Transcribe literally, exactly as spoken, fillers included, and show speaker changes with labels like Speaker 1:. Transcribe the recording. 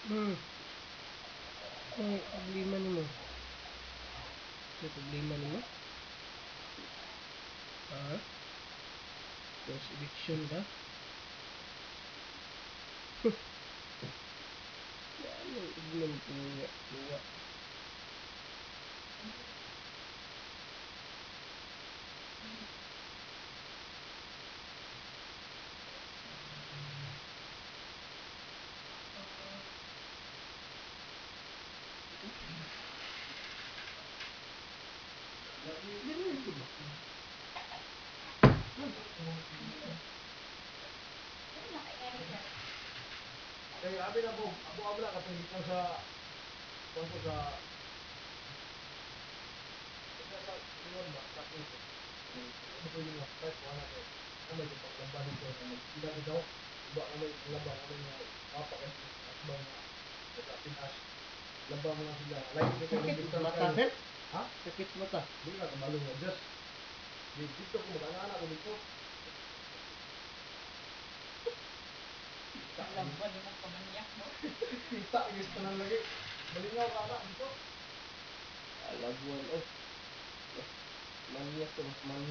Speaker 1: Hmm. Ay, problema ni mo. May problema ni mo? Ha? Force eviction ba? Ano, ignan ko luwa. Luwa.
Speaker 2: Kaya abi na po, ako abla katong gikan sa konso sa sa sa luwan ba sa konso. Ano ko yung type ko na ko. Ano yung paglaba dito na sila dito. Iba na may laba na may papa kasi ba na sa Pinas. Laba mo na sila. Like ko kay
Speaker 1: Sakit
Speaker 2: dito
Speaker 1: mata, sir?
Speaker 2: Ha?
Speaker 1: Sakit mata.
Speaker 2: Di na kabalo mo just. Dito ko mag-ana ko dito.
Speaker 3: Lamba ni mo kamanyak mo.
Speaker 2: Kita gusto na lagi. Malingaw ka na dito.
Speaker 1: Alabuan, eh. Mas manias to, mas manias.